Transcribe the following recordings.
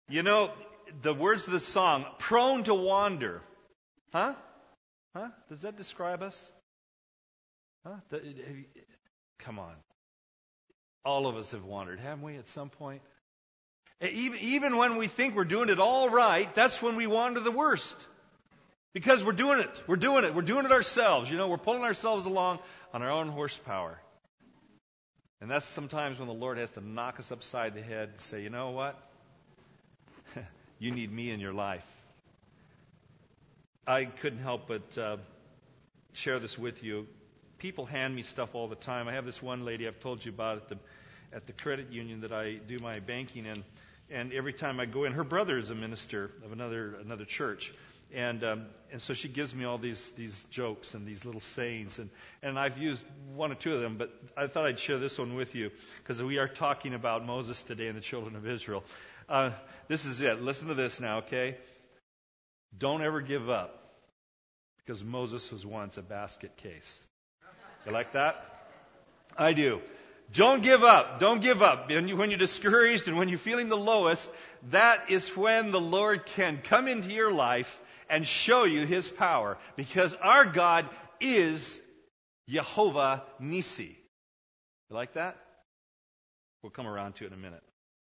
You know, the words of the song, prone to wander. Huh? Huh? Does that describe us? Huh? Come on. All of us have wandered, haven't we, at some point? Even when we think we're doing it all right, that's when we wander the worst. Because we're doing it. We're doing it ourselves. We're pulling ourselves along on our own horsepower. And that's sometimes when the Lord has to knock us upside the head and say, you know what? You need me in your life. I couldn't help but share this with you. People hand me stuff all the time. I have this one lady I've told you about at the credit union that I do my banking in. And every time I go in, her brother is a minister of another church. And so she gives me all these jokes and these little sayings. And I've used one or two of them, but I thought I'd share this one with you because we are talking about Moses today and the children of Israel. This is it. Listen to this now, okay? Don't ever give up because Moses was once a basket case. You like that? I do. Don't give up. Don't give up. When you're discouraged and when you're feeling the lowest, that is when the Lord can come into your life and show you His power. Because our God is Jehovah Nissi. You like that? We'll come around to it in a minute.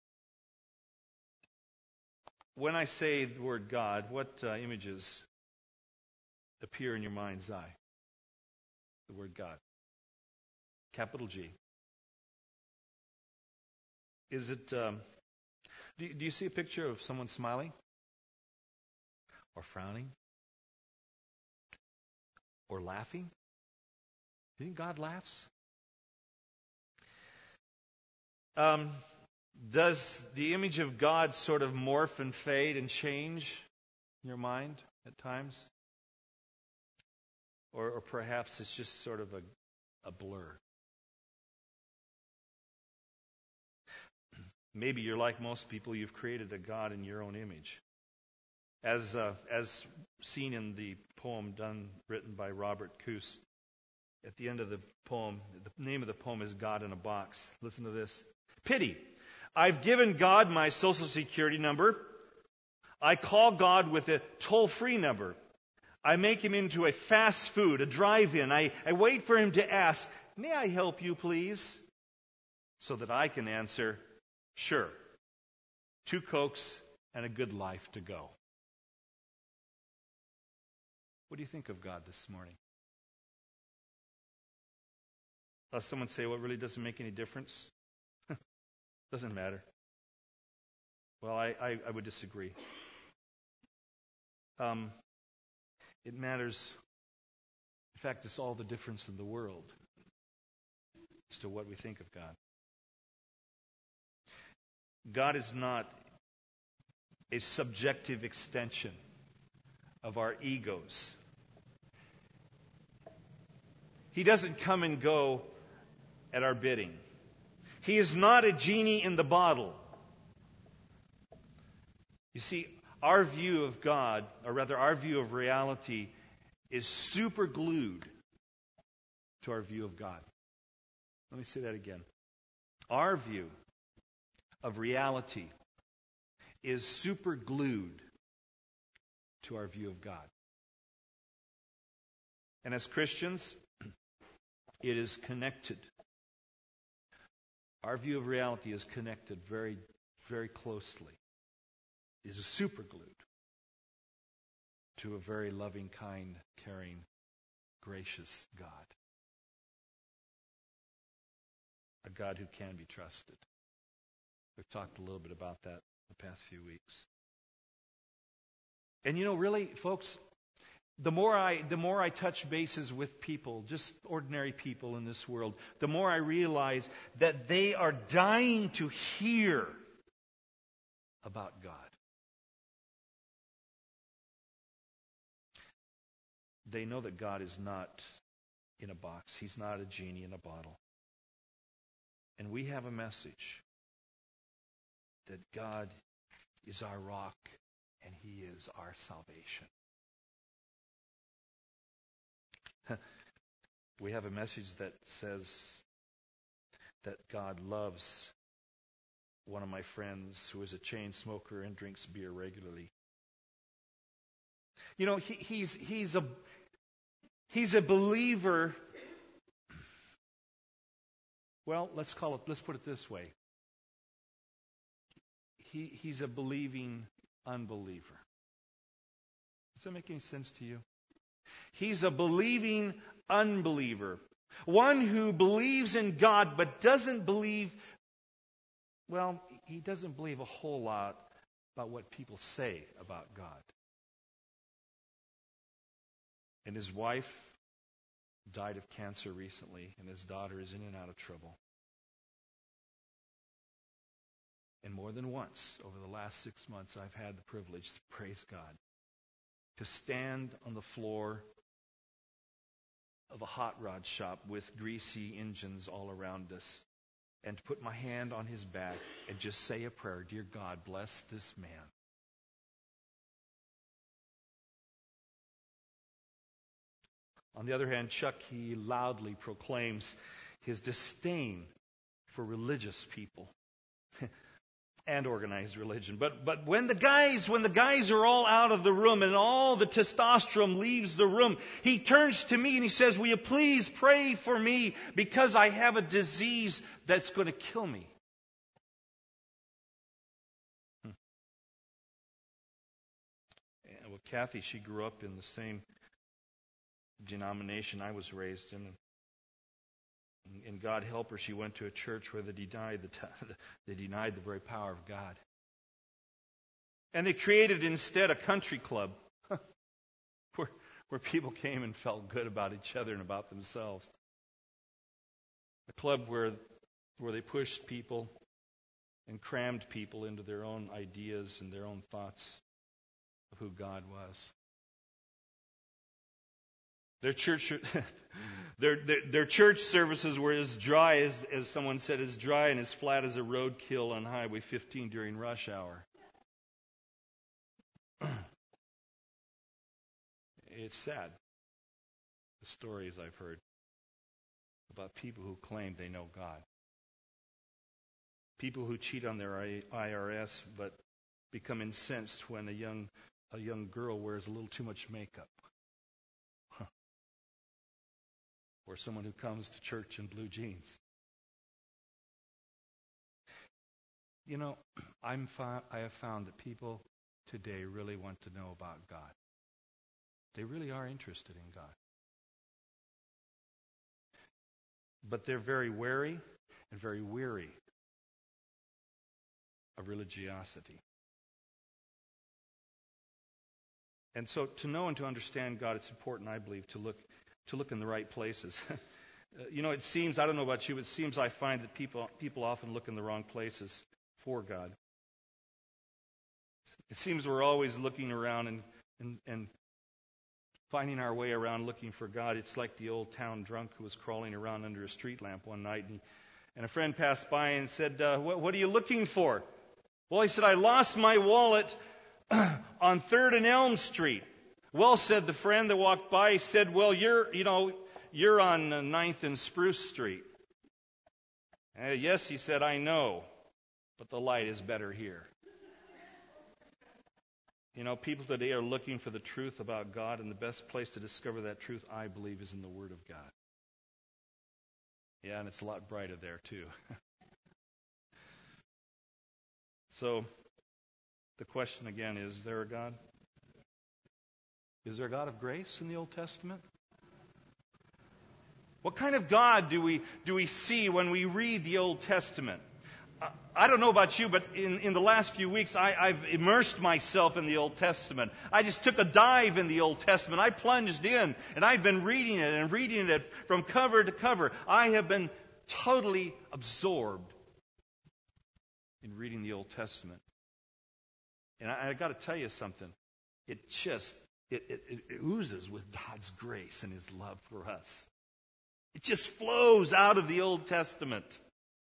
When I say the word God, what images appear in your mind's eye? The word God. Capital G. Is it, do you see a picture of someone smiling? Or frowning? Or laughing? Do you think God laughs? Does the image of God sort of morph and fade and change in your mind at times? Or perhaps it's just sort of a blur. Maybe you're like most people, you've created a God in your own image. As seen in the poem written by Robert Coase, at the end of the poem, the name of the poem is God in a Box. Listen to this. Pity. I've given God my social security number. I call God with a toll-free number. I make him into a fast food, a drive-in. I wait for him to ask, may I help you, please? So that I can answer, sure. 2 Cokes and a good life to go. What do you think of God this morning? Someone say, well, it really doesn't make any difference? Doesn't matter. Well, I would disagree. It matters. In fact, it's all the difference in the world as to what we think of God. God is not a subjective extension of our egos. He doesn't come and go at our bidding. He is not a genie in the bottle. You see, our view of God, or rather our view of reality, is super glued to our view of God. Let me say that again. Our view of reality is super glued to our view of God. And as Christians, it is connected. Our view of reality is connected very, very closely. It is super glued to a very loving, kind, caring, gracious God. A God who can be trusted. We've talked a little bit about that the past few weeks. And really, folks, the more I touch bases with people, just ordinary people in this world, the more I realize that they are dying to hear about God. They know that God is not in a box. He's not a genie in a bottle. And we have a message that God is our rock and He is our salvation. We have a message that says that God loves one of my friends who is a chain smoker and drinks beer regularly. You know, he's a believer. Well, let's put it this way. He's a believing unbeliever. Does that make any sense to you? He's a believing unbeliever. One who believes in God but doesn't believe, well, he doesn't believe a whole lot about what people say about God. And his wife died of cancer recently, and his daughter is in and out of trouble. And more than once over the last 6 months, I've had the privilege, to praise God, to stand on the floor of a hot rod shop with greasy engines all around us and to put my hand on his back and just say a prayer. Dear God, bless this man. On the other hand, Chuck, he loudly proclaims his disdain for religious people and organized religion. But when the guys are all out of the room and all the testosterone leaves the room, he turns to me and he says, "Will you please pray for me because I have a disease that's going to kill me?" Well, Kathy, she grew up in the same denomination I was raised in. And God help her, she went to a church where they denied the very power of God. And they created instead a country club where people came and felt good about each other and about themselves. A club where they pushed people and crammed people into their own ideas and their own thoughts of who God was. Their church services were as dry as someone said, as dry and as flat as a roadkill on Highway 15 during rush hour. It's sad, the stories I've heard about people who claim they know God. People who cheat on their IRS but become incensed when a young girl wears a little too much makeup. Or someone who comes to church in blue jeans. You know, I have found that people today really want to know about God. They really are interested in God. But they're very wary and very weary of religiosity. And so to know and to understand God, it's important, I believe, to look in the right places. You know, it seems, I don't know about you, but it seems I find that people often look in the wrong places for God. It seems we're always looking around and finding our way around looking for God. It's like the old town drunk who was crawling around under a street lamp one night, and a friend passed by and said, what are you looking for? Well, he said, I lost my wallet on 3rd and Elm Street. Well, said the friend that walked by, he said, well, you're on 9th and Spruce Street. Yes, he said, I know, but the light is better here. You know, people today are looking for the truth about God, and the best place to discover that truth, I believe, is in the Word of God. Yeah, and it's a lot brighter there, too. So, the question again, is there a God? Is there a God of grace in the Old Testament? What kind of God do we see when we read the Old Testament? I don't know about you, but in the last few weeks, I've immersed myself in the Old Testament. I just took a dive in the Old Testament. I plunged in, and I've been reading it from cover to cover. I have been totally absorbed in reading the Old Testament. And I got to tell you something. It oozes with God's grace and His love for us. It just flows out of the Old Testament.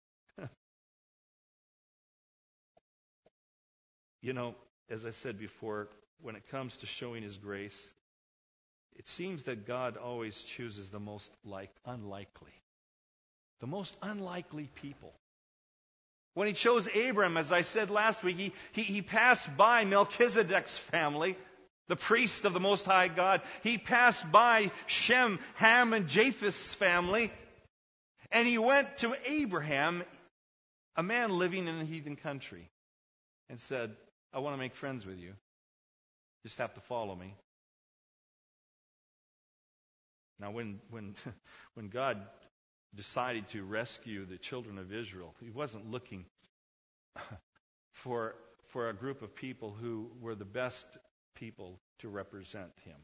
You know, as I said before, when it comes to showing His grace, it seems that God always chooses the most unlikely. The most unlikely people. When he chose Abram, as I said last week, he passed by Melchizedek's family, the priest of the Most High God. He passed by Shem, Ham, and Japheth's family. And he went to Abraham, a man living in a heathen country, and said, I want to make friends with you. You just have to follow me. Now, when God decided to rescue the children of Israel, he wasn't looking for a group of people who were the best people to represent him.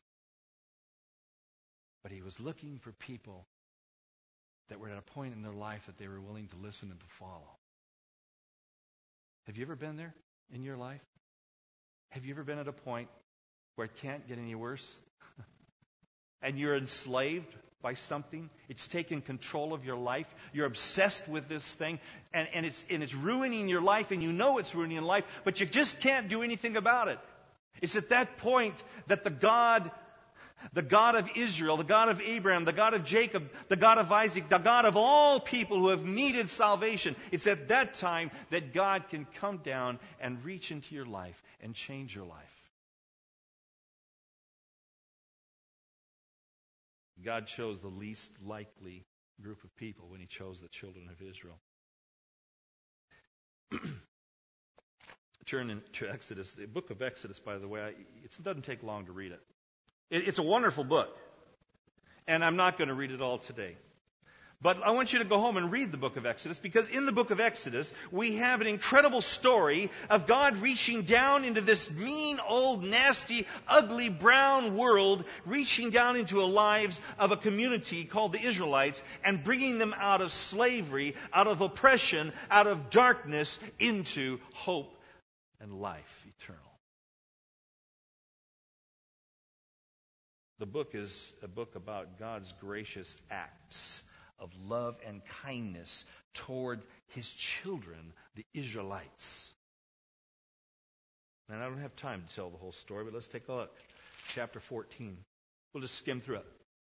But he was looking for people that were at a point in their life that they were willing to listen and to follow. Have you ever been there in your life? Have you ever been at a point where it can't get any worse? And you're enslaved by something? It's taken control of your life. You're obsessed with this thing, and it's ruining your life, and you know it's ruining your life, but you just can't do anything about it. It's at that point that the God of Israel, the God of Abraham, the God of Jacob, the God of Isaac, the God of all people who have needed salvation, it's at that time that God can come down and reach into your life and change your life. God chose the least likely group of people when he chose the children of Israel. Turn to Exodus. The book of Exodus, by the way, it doesn't take long to read it. It's a wonderful book. And I'm not going to read it all today. But I want you to go home and read the book of Exodus, because in the book of Exodus, we have an incredible story of God reaching down into this mean, old, nasty, ugly, brown world, reaching down into the lives of a community called the Israelites and bringing them out of slavery, out of oppression, out of darkness into hope and life eternal. The book is a book about God's gracious acts of love and kindness toward his children, the Israelites. And I don't have time to tell the whole story, but let's take a look. Chapter 14. We'll just skim through it.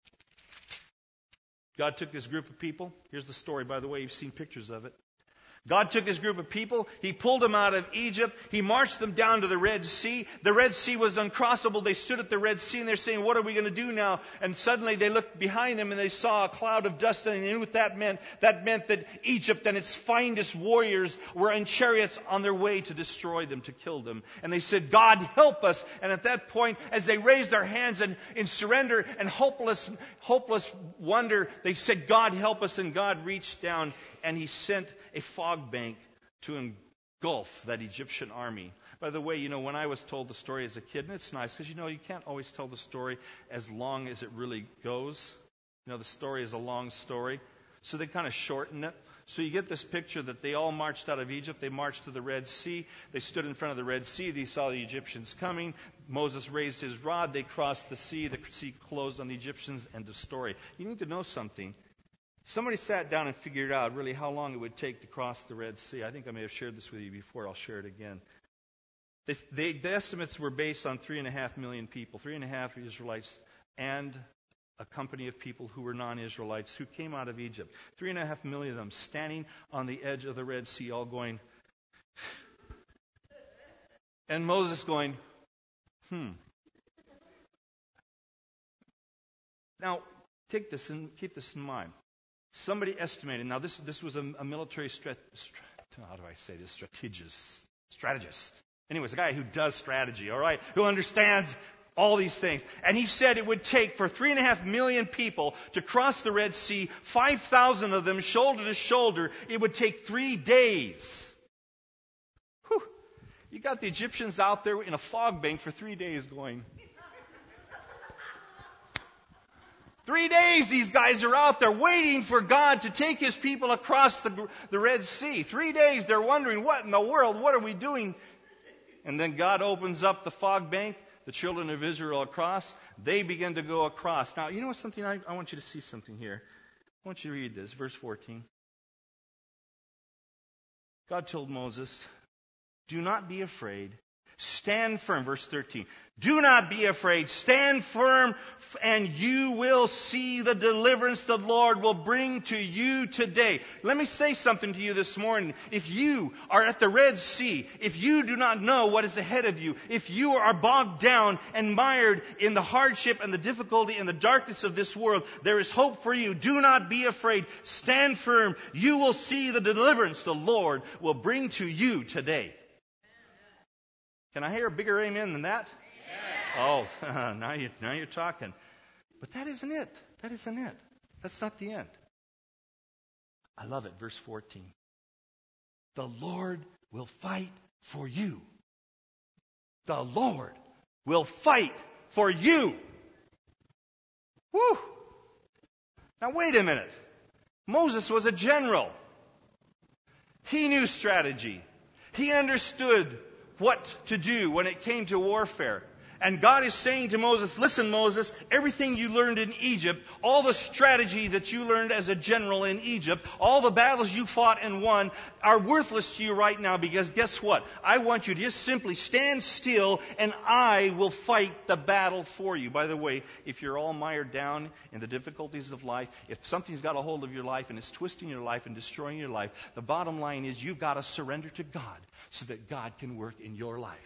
God took this group of people. Here's the story, by the way. You've seen pictures of it. God took his group of people. He pulled them out of Egypt. He marched them down to the Red Sea. The Red Sea was uncrossable. They stood at the Red Sea and they're saying, what are we going to do now? And suddenly they looked behind them and they saw a cloud of dust, and they knew what that meant. That meant that Egypt and its finest warriors were in chariots on their way to destroy them, to kill them. And they said, God, help us. And at that point, as they raised their hands in surrender and hopeless wonder, they said, God, help us. And God reached down and he sent a fog bank to engulf that Egyptian army. By the way, when I was told the story as a kid, and it's nice because, you can't always tell the story as long as it really goes. The story is a long story. So they kind of shorten it. So you get this picture that they all marched out of Egypt. They marched to the Red Sea. They stood in front of the Red Sea. They saw the Egyptians coming. Moses raised his rod. They crossed the sea. The sea closed on the Egyptians. End of story. You need to know something. Somebody sat down and figured out really how long it would take to cross the Red Sea. I think I may have shared this with you before. I'll share it again. The estimates were based on 3.5 million people, 3.5 Israelites, and a company of people who were non-Israelites who came out of Egypt. 3.5 million of them standing on the edge of the Red Sea, all going, and Moses going, Now, take this and keep this in mind. Somebody estimated, now this was a military strategist. Anyways, a guy who does strategy, all right, who understands all these things. And he said it would take for 3.5 million people to cross the Red Sea, 5,000 of them shoulder to shoulder. It would take 3 days. Whew. You got the Egyptians out there in a fog bank for 3 days going. 3 days these guys are out there waiting for God to take his people across the Red Sea. 3 days they're wondering, what in the world, what are we doing? And then God opens up the fog bank, the children of Israel across. They begin to go across. Now, you know what, something I want you to see something here. I want you to read this, verse 14. God told Moses, do not be afraid. Stand firm. Verse 13. Do not be afraid. Stand firm, and you will see the deliverance the Lord will bring to you today. Let me say something to you this morning. If you are at the Red Sea, if you do not know what is ahead of you, if you are bogged down and mired in the hardship and the difficulty and the darkness of this world, there is hope for you. Do not be afraid. Stand firm. You will see the deliverance the Lord will bring to you today. Can I hear a bigger amen than that? Oh, now you're talking. But that isn't it. That isn't it. That's not the end. I love it. Verse 14. The Lord will fight for you. The Lord will fight for you. Woo! Now wait a minute. Moses was a general. He knew strategy. He understood what to do when it came to warfare. And God is saying to Moses, listen, Moses, everything you learned in Egypt, all the strategy that you learned as a general in Egypt, all the battles you fought and won are worthless to you right now, because guess what? I want you to just simply stand still and I will fight the battle for you. By the way, if you're all mired down in the difficulties of life, if something's got a hold of your life and it's twisting your life and destroying your life, the bottom line is you've got to surrender to God so that God can work in your life.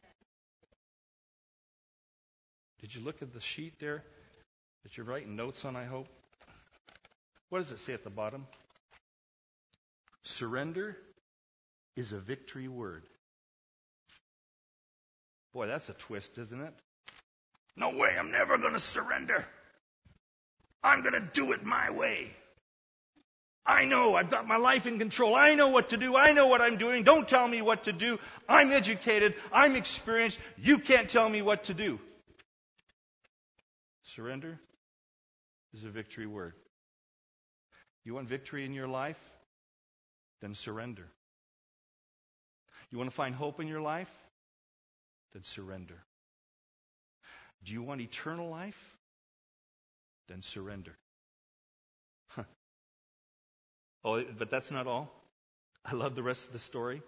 Did you look at the sheet there that you're writing notes on, I hope? What does it say at the bottom? Surrender is a victory word. Boy, that's a twist, isn't it? No way, I'm never going to surrender. I'm going to do it my way. I know, I've got my life in control. I know what to do. I know what I'm doing. Don't tell me what to do. I'm educated. I'm experienced. You can't tell me what to do. Surrender is a victory word. You want victory in your life? Then surrender. You want to find hope in your life? Then surrender. Do you want eternal life? Then surrender. Oh, but that's not all. I love the rest of the story.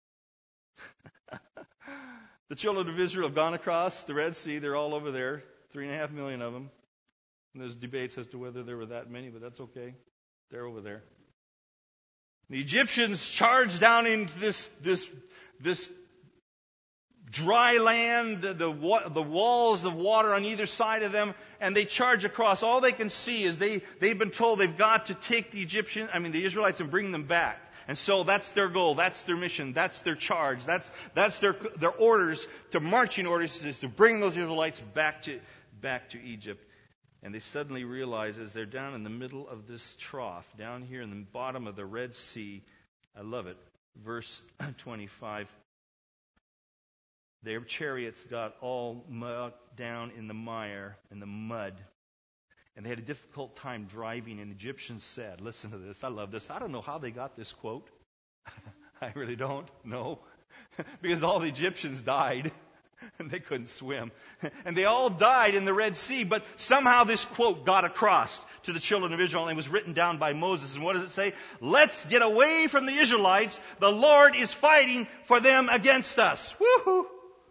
The children of Israel have gone across the Red Sea. They're all over there. 3.5 million of them. And there's debates as to whether there were that many, but that's okay. They're over there. The Egyptians charged down into this dry land, the walls of water on either side of them, and they charge across. All they can see is they've been told they've got to take the Israelites and bring them back. And so that's their goal, that's their mission, that's their charge, that's their orders, to marching orders, is to bring those Israelites back to Egypt. And they suddenly realize, as they're down in the middle of this trough, down here in the bottom of the Red Sea, I love it, verse 25, their chariots got all mucked down in the mire, in the mud. And they had a difficult time driving, and the Egyptians said, listen to this, I love this. I don't know how they got this quote. I really don't know. Because all the Egyptians died, and they couldn't swim. And they all died in the Red Sea, but somehow this quote got across to the children of Israel, and it was written down by Moses. And what does it say? Let's get away from the Israelites. The Lord is fighting for them against us. Woohoo!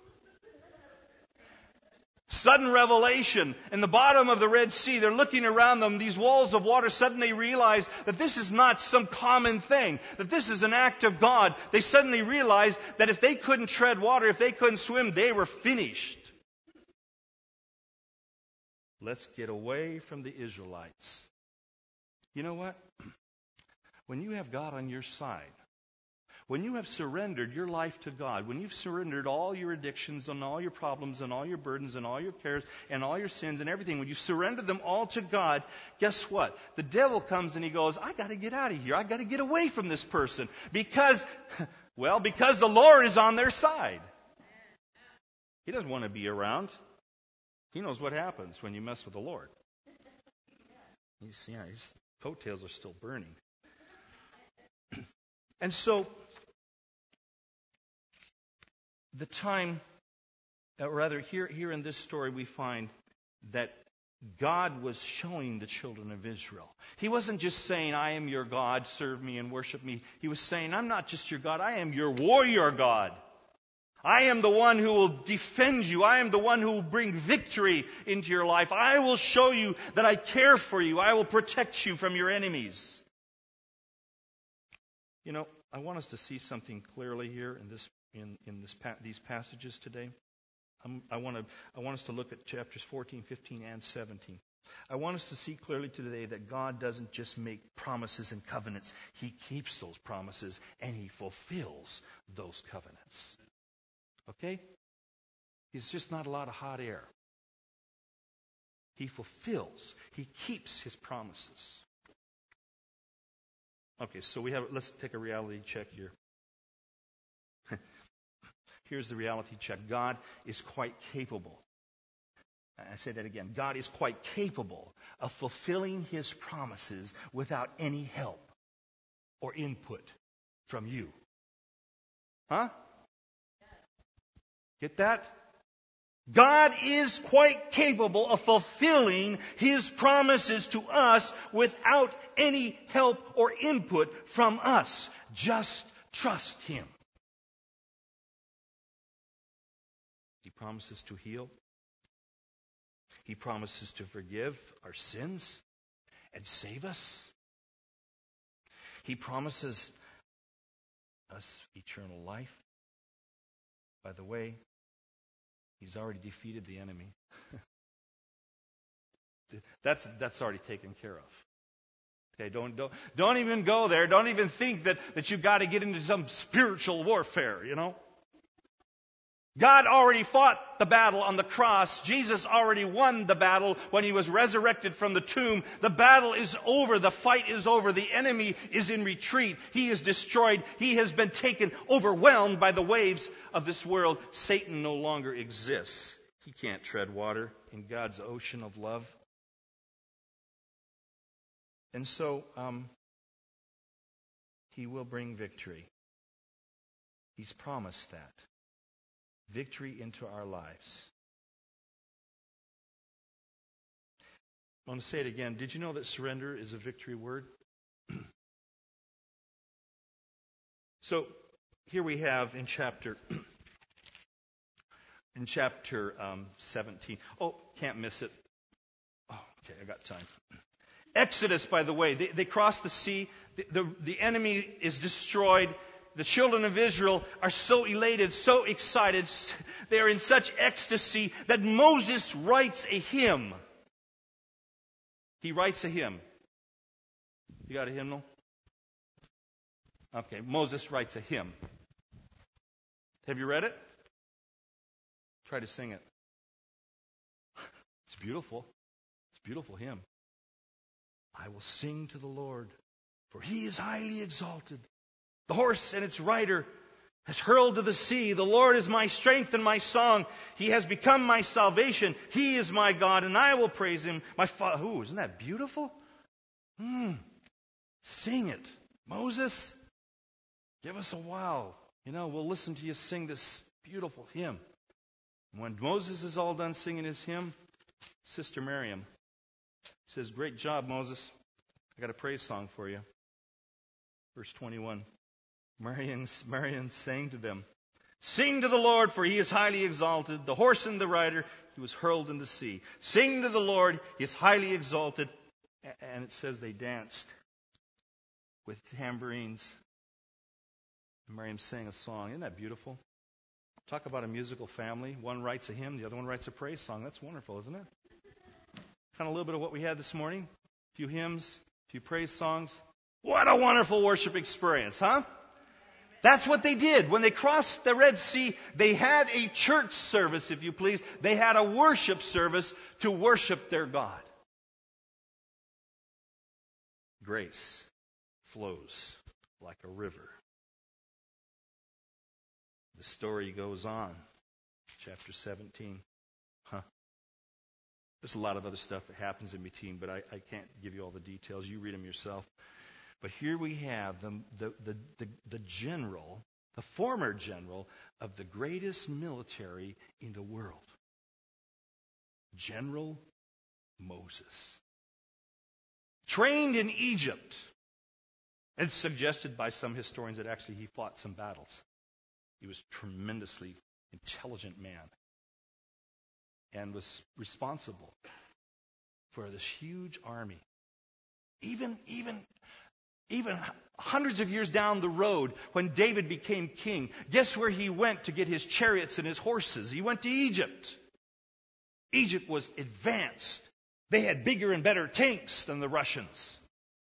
Sudden revelation. In the bottom of the Red Sea, they're looking around them, these walls of water, suddenly realize that this is not some common thing, that this is an act of God. They suddenly realize that if they couldn't tread water, if they couldn't swim, they were finished. Let's get away from the Israelites. You know what? When you have God on your side, when you have surrendered your life to God, when you've surrendered all your addictions and all your problems and all your burdens and all your cares and all your sins and everything, when you surrender them all to God, guess what? The devil comes and he goes, I got to get out of here. I got to get away from this person because the Lord is on their side. He doesn't want to be around. He knows what happens when you mess with the Lord. His coattails are still burning. And so, the time, here in this story, we find that God was showing the children of Israel. He wasn't just saying, I am your God, serve me and worship me. He was saying, I'm not just your God, I am your warrior God. I am the one who will defend you. I am the one who will bring victory into your life. I will show you that I care for you. I will protect you from your enemies. You know, I want us to see something clearly here in these passages today. I want us to look at chapters 14, 15, and 17. I want us to see clearly today that God doesn't just make promises and covenants. He keeps those promises and He fulfills those covenants. Okay? He's just not a lot of hot air. He fulfills. He keeps His promises. Okay, so let's take a reality check here. Here's the reality check. God is quite capable. I say that again. God is quite capable of fulfilling His promises without any help or input from you. Huh? Get that? God is quite capable of fulfilling His promises to us without any help or input from us. Just trust Him. He promises to heal. He promises to forgive our sins and save us. He promises us eternal life. By the way, He's already defeated the enemy. That's already taken care of. Okay, don't even go there. Don't even think that you've got to get into some spiritual warfare, you know. God already fought the battle on the cross. Jesus already won the battle when He was resurrected from the tomb. The battle is over. The fight is over. The enemy is in retreat. He is destroyed. He has been taken, overwhelmed by the waves of this world. Satan no longer exists. He can't tread water in God's ocean of love. And so, He will bring victory. He's promised that. Victory into our lives. I want to say it again. Did you know that surrender is a victory word? So here we have in chapter 17. Oh, can't miss it. Oh, okay, I got time. Exodus, by the way, they cross the sea. The enemy is destroyed. The children of Israel are so elated, so excited. They are in such ecstasy that Moses writes a hymn. He writes a hymn. You got a hymnal? Okay, Moses writes a hymn. Have you read it? Try to sing it. It's beautiful. It's a beautiful hymn. I will sing to the Lord, for He is highly exalted. The horse and its rider has hurled to the sea. The Lord is my strength and my song. He has become my salvation. He is my God, and I will praise Him. My Father. Ooh, isn't that beautiful? Sing it. Moses, give us a while. You know, we'll listen to you sing this beautiful hymn. And when Moses is all done singing his hymn, Sister Miriam says, "Great job, Moses. I got a praise song for you." Verse 21. Marion sang to them, "Sing to the Lord, for He is highly exalted. The horse and the rider, he was hurled in the sea. Sing to the Lord, He is highly exalted." And it says they danced with tambourines. And Miriam sang a song. Isn't that beautiful? Talk about a musical family. One writes a hymn, the other one writes a praise song. That's wonderful, isn't it? Kind of a little bit of what we had this morning. A few hymns, a few praise songs. What a wonderful worship experience, huh? That's what they did. When they crossed the Red Sea, they had a church service, if you please. They had a worship service to worship their God. Grace flows like a river. The story goes on. Chapter 17. There's a lot of other stuff that happens in between, but I can't give you all the details. You read them yourself. But here we have the general, the former general of the greatest military in the world. General Moses. Trained in Egypt. It's suggested by some historians that actually he fought some battles. He was tremendously intelligent man, and was responsible for this huge army. Even hundreds of years down the road, when David became king, guess where he went to get his chariots and his horses? He went to Egypt. Egypt was advanced. They had bigger and better tanks than the Russians.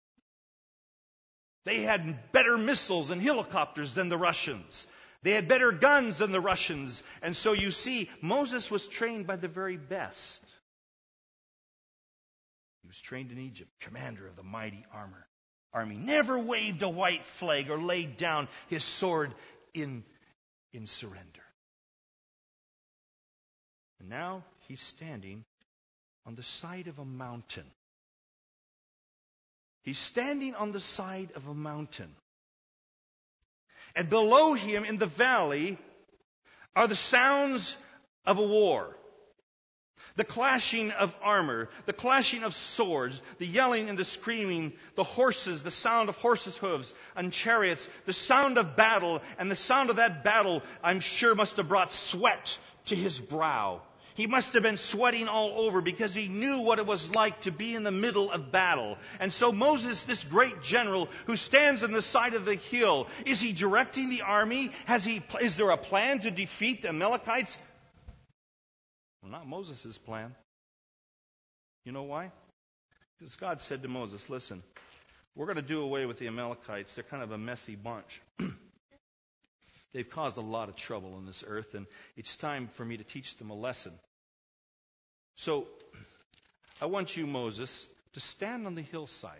They had better missiles and helicopters than the Russians. They had better guns than the Russians. And so you see, Moses was trained by the very best. He was trained in Egypt, commander of the mighty army. Never waved a white flag or laid down his sword in surrender. And now he's standing on the side of a mountain. He's standing on the side of a mountain. And below him in the valley are the sounds of a war. The clashing of armor, the clashing of swords, the yelling and the screaming, the horses, the sound of horses' hooves and chariots, the sound of battle. And the sound of that battle, I'm sure, must have brought sweat to his brow. He must have been sweating all over because he knew what it was like to be in the middle of battle. And so Moses, this great general who stands on the side of the hill, is he directing the army? Is there a plan to defeat the Amalekites? Well, not Moses' plan. You know why? Because God said to Moses, listen, we're going to do away with the Amalekites. They're kind of a messy bunch. They've caused a lot of trouble on this earth, and it's time for me to teach them a lesson. So, I want you, Moses, to stand on the hillside.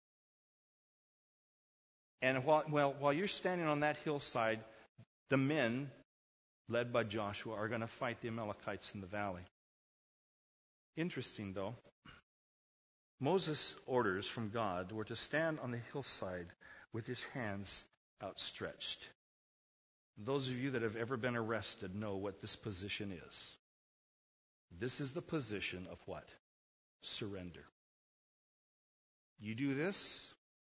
And while you're standing on that hillside, the men, led by Joshua, are going to fight the Amalekites in the valley. Interesting, though. Moses' orders from God were to stand on the hillside with his hands outstretched. Those of you that have ever been arrested know what this position is. This is the position of what? Surrender. You do this,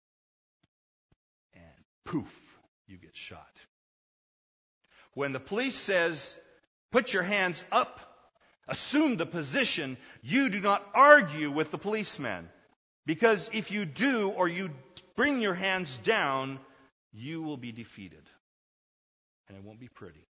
and poof, you get shot. When the police says, put your hands up, assume the position, you do not argue with the policeman. Because if you do, or you bring your hands down, you will be defeated. And it won't be pretty.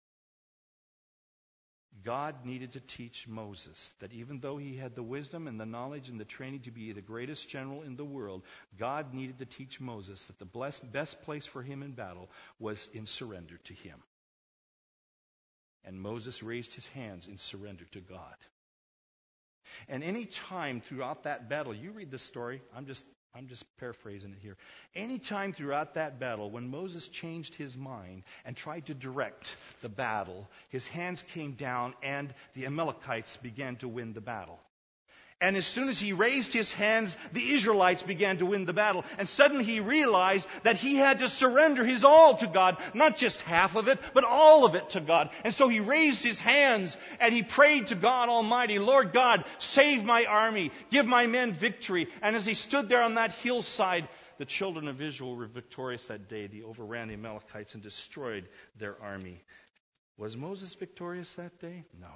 God needed to teach Moses that even though he had the wisdom and the knowledge and the training to be the greatest general in the world, God needed to teach Moses that the best place for him in battle was in surrender to him. And Moses raised his hands in surrender to God. And any time throughout that battle, you read the story, I'm just paraphrasing it here. Any time throughout that battle, when Moses changed his mind and tried to direct the battle, his hands came down and the Amalekites began to win the battle. And as soon as he raised his hands, the Israelites began to win the battle. And suddenly he realized that he had to surrender his all to God. Not just half of it, but all of it to God. And so he raised his hands and he prayed to God Almighty, Lord God, save my army, give my men victory. And as he stood there on that hillside, the children of Israel were victorious that day. They overran the Amalekites and destroyed their army. Was Moses victorious that day? No.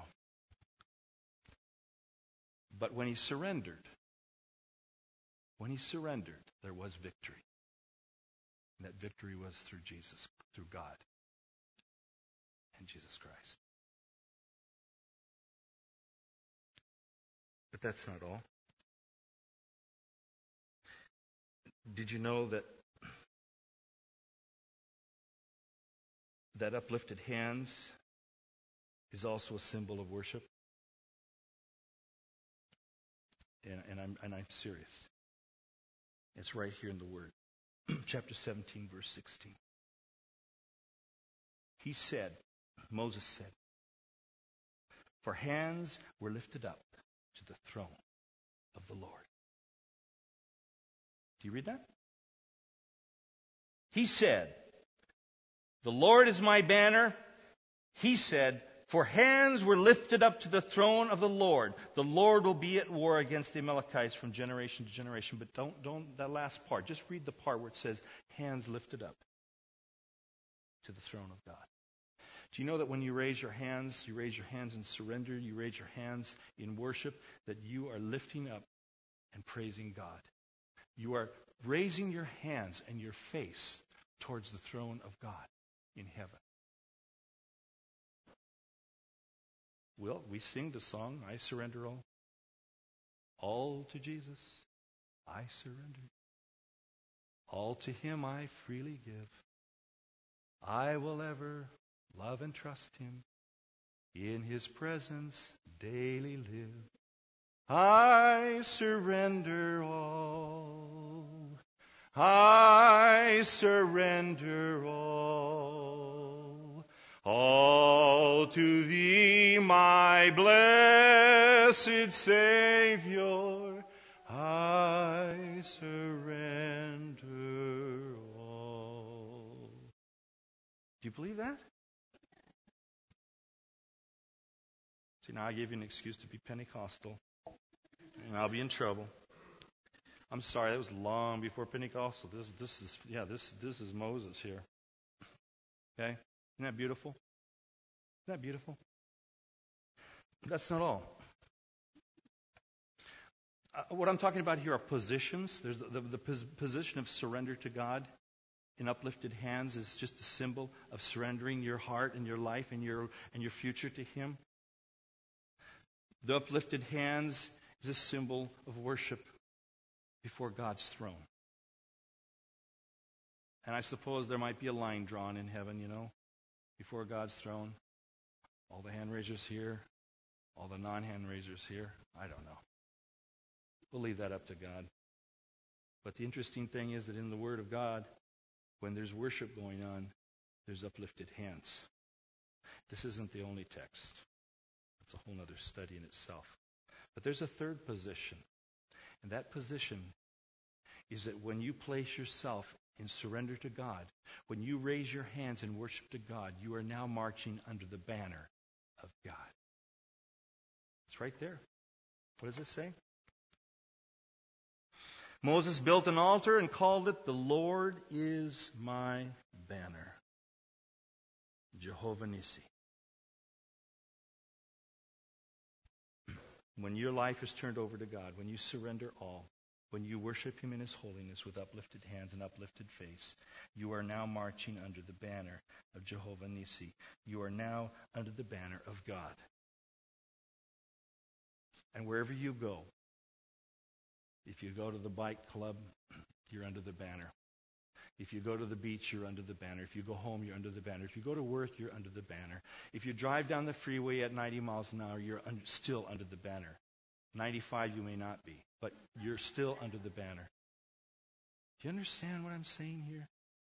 But when he surrendered, there was victory. And that victory was through Jesus, through God and Jesus Christ. But that's not all. Did you know that uplifted hands is also a symbol of worship? And I'm serious. It's right here in the Word. Chapter 17, verse 16. He said, Moses said, for hands were lifted up to the throne of the Lord. Do you read that? He said, the Lord is my banner. He said, for hands were lifted up to the throne of the Lord. The Lord will be at war against the Amalekites from generation to generation. But don't that last part. Just read the part where it says, hands lifted up to the throne of God. Do you know that when you raise your hands in surrender, you raise your hands in worship, that you are lifting up and praising God? You are raising your hands and your face towards the throne of God in heaven. Well, we sing the song, I surrender all. All to Jesus, I surrender. All to Him I freely give. I will ever love and trust Him. In His presence daily live. I surrender all. I surrender all. All to Thee, my blessed Savior, I surrender all. Do you believe that? See, now I gave you an excuse to be Pentecostal, and I'll be in trouble. I'm sorry, that was long before Pentecostal. This is Moses here. Okay? Isn't that beautiful? Isn't that beautiful? That's not all. What I'm talking about here are positions. There's the position of surrender to God in uplifted hands is just a symbol of surrendering your heart and your life and your future to Him. The uplifted hands is a symbol of worship before God's throne. And I suppose there might be a line drawn in heaven, before God's throne. All the hand raisers here, all the non-hand raisers here. I don't know. We'll leave that up to God. But the interesting thing is that in the Word of God, when there's worship going on, there's uplifted hands. This isn't the only text. It's a whole other study in itself. But there's a third position. And that position is that when you place yourself in surrender to God, when you raise your hands in worship to God, you are now marching under the banner of God. It's right there. What does it say? Moses built an altar and called it, "The Lord is my banner." Jehovah Nissi. When your life is turned over to God, when you surrender all, when you worship Him in His holiness with uplifted hands and uplifted face, you are now marching under the banner of Jehovah Nissi. You are now under the banner of God. And wherever you go, if you go to the bike club, you're under the banner. If you go to the beach, you're under the banner. If you go home, you're under the banner. If you go to work, you're under the banner. If you drive down the freeway at 90 miles an hour, you're still under the banner. 95 you may not be, but you're still under the banner. Do you understand what I'm saying here?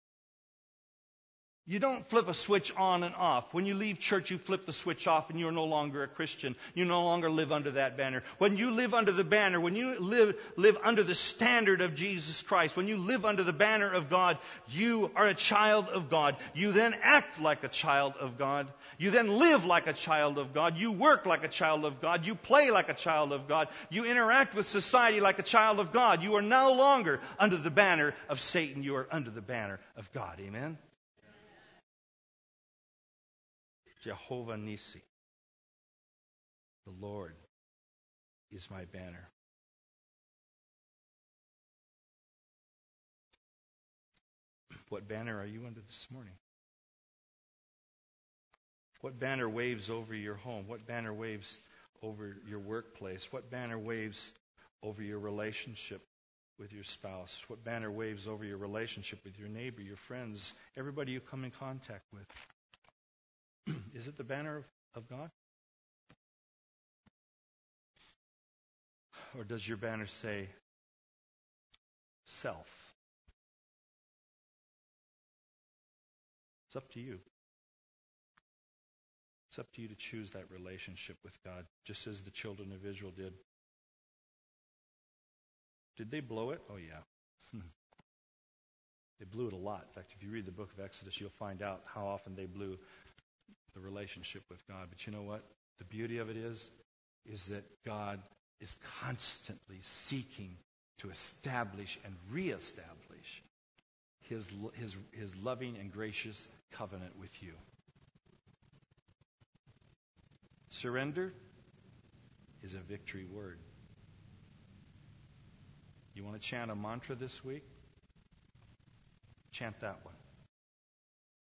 You don't flip a switch on and off. When you leave church, you flip the switch off and you're no longer a Christian. You no longer live under that banner. When you live under the banner, when you live under the standard of Jesus Christ, when you live under the banner of God, you are a child of God. You then act like a child of God. You then live like a child of God. You work like a child of God. You play like a child of God. You interact with society like a child of God. You are no longer under the banner of Satan. You are under the banner of God. Amen? Jehovah Nissi. The Lord is my banner. What banner are you under this morning? What banner waves over your home? What banner waves over your workplace? What banner waves over your relationship with your spouse? What banner waves over your relationship with your neighbor, your friends, everybody you come in contact with? Is it the banner of God? Or does your banner say self? It's up to you. It's up to you to choose that relationship with God, just as the children of Israel did. Did they blow it? Oh, yeah. They blew it a lot. In fact, if you read the book of Exodus, you'll find out how often they blew the relationship with God. But you know what? The beauty of it is that God is constantly seeking to establish and reestablish His loving and gracious covenant with you. Surrender is a victory word. You want to chant a mantra this week? Chant that one.